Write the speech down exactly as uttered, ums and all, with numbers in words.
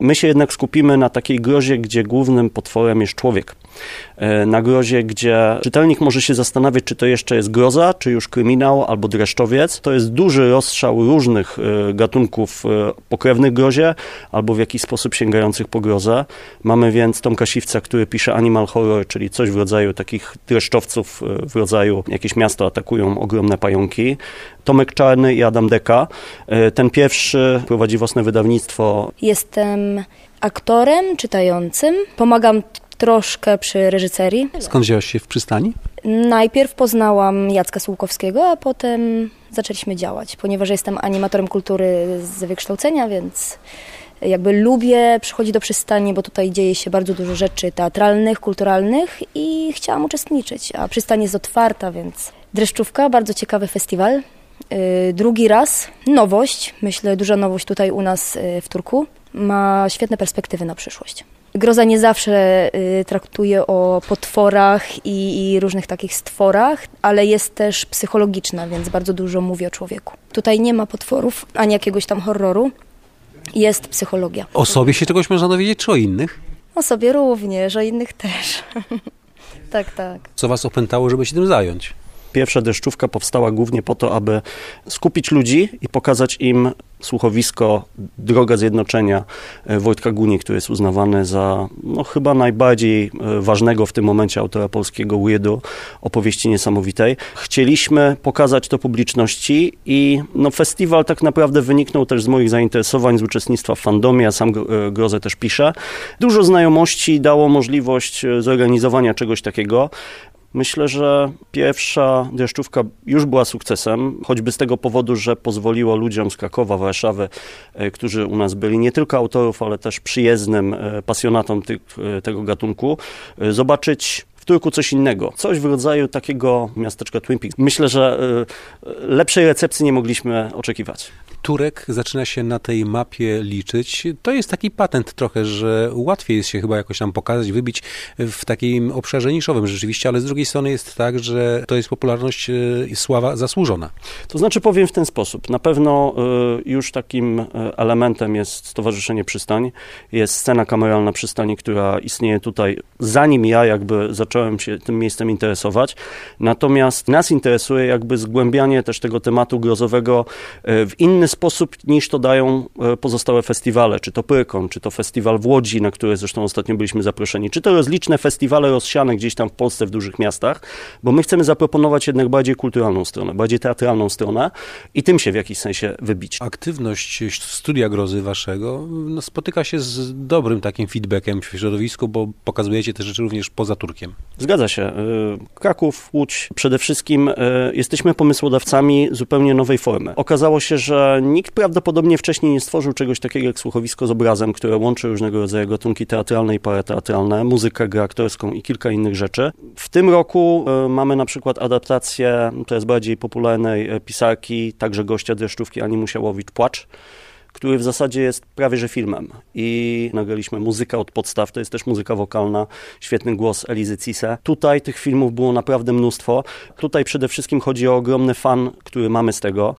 My się jednak skupimy na takiej grozie, gdzie głównym potworem jest człowiek. Na grozie, gdzie czytelnik może się zastanawiać, czy to jeszcze jest groza, czy już kryminał albo dreszczowiec. To jest duży rozstrzał różnych gatunków pokrewnych grozie albo w jakiś sposób sięgających po grozę. Mamy więc Tomka Siwca, który pisze animal horror, czyli coś w rodzaju takich dreszczowców, w rodzaju jakieś miasto atakują ogromne pająki. Tomek Czarny i Adam Deka. Ten pierwszy prowadzi własne wydawnictwo. Jestem aktorem, czytającym. Pomagam troszkę przy reżyserii. Skąd wzięłaś się w Przystani? Najpierw poznałam Jacka Sułkowskiego, a potem zaczęliśmy działać, ponieważ jestem animatorem kultury z wykształcenia, więc jakby lubię przychodzić do Przystani, bo tutaj dzieje się bardzo dużo rzeczy teatralnych, kulturalnych i chciałam uczestniczyć, a Przystań jest otwarta, więc Dreszczówka, bardzo ciekawy festiwal. Drugi raz, nowość, myślę, duża nowość tutaj u nas w Turku, ma świetne perspektywy na przyszłość. Groza nie zawsze y, traktuje o potworach i, i różnych takich stworach, ale jest też psychologiczna, więc bardzo dużo mówi o człowieku. Tutaj nie ma potworów, ani jakiegoś tam horroru, jest psychologia. O sobie się czegoś można dowiedzieć, czy o innych? O sobie również, o innych też. Tak, tak. Co was opętało, żeby się tym zająć? Pierwsza Deszczówka powstała głównie po to, aby skupić ludzi i pokazać im słuchowisko Droga Zjednoczenia Wojtka Guni, który jest uznawany za no, chyba najbardziej ważnego w tym momencie autora polskiego weirdu, opowieści niesamowitej. Chcieliśmy pokazać to publiczności i no, festiwal tak naprawdę wyniknął też z moich zainteresowań, z uczestnictwa w fandomie, ja sam grozę też piszę. Dużo znajomości dało możliwość zorganizowania czegoś takiego. Myślę, że pierwsza Deszczówka już była sukcesem, choćby z tego powodu, że pozwoliło ludziom z Krakowa, Warszawy, którzy u nas byli, nie tylko autorów, ale też przyjezdnym pasjonatom tych, tego gatunku, zobaczyć w Turku coś innego. Coś w rodzaju takiego miasteczka Twin Peaks. Myślę, że lepszej recepcji nie mogliśmy oczekiwać. Turek zaczyna się na tej mapie liczyć. To jest taki patent trochę, że łatwiej jest się chyba jakoś tam pokazać, wybić w takim obszarze niszowym rzeczywiście, ale z drugiej strony jest tak, że to jest popularność i sława zasłużona. To znaczy powiem w ten sposób. Na pewno już takim elementem jest Stowarzyszenie Przystań. Jest scena kameralna Przystani, która istnieje tutaj, zanim ja jakby zacząłem się tym miejscem interesować. Natomiast nas interesuje jakby zgłębianie też tego tematu grozowego w inny sposób niż to dają pozostałe festiwale, czy to Pyrkon, czy to festiwal w Łodzi, na który zresztą ostatnio byliśmy zaproszeni, czy to rozliczne festiwale rozsiane gdzieś tam w Polsce, w dużych miastach, bo my chcemy zaproponować jednak bardziej kulturalną stronę, bardziej teatralną stronę i tym się w jakiś sensie wybić. Aktywność Studia Grozy waszego no, spotyka się z dobrym takim feedbackiem w środowisku, bo pokazujecie te rzeczy również poza Turkiem. Zgadza się. Kraków, Łódź, przede wszystkim jesteśmy pomysłodawcami zupełnie nowej formy. Okazało się, że nikt prawdopodobnie wcześniej nie stworzył czegoś takiego jak słuchowisko z obrazem, które łączy różnego rodzaju gatunki teatralne i parateatralne, muzykę, grę aktorską i kilka innych rzeczy. W tym roku y, mamy na przykład adaptację, to jest bardziej popularnej pisarki, także gościa Dreszczówki Ani Musiałowicz, Płacz, który w zasadzie jest prawie że filmem. I nagraliśmy muzykę od podstaw, to jest też muzyka wokalna, świetny głos Elizy Cise. Tutaj tych filmów było naprawdę mnóstwo. Tutaj przede wszystkim chodzi o ogromny fan, który mamy z tego.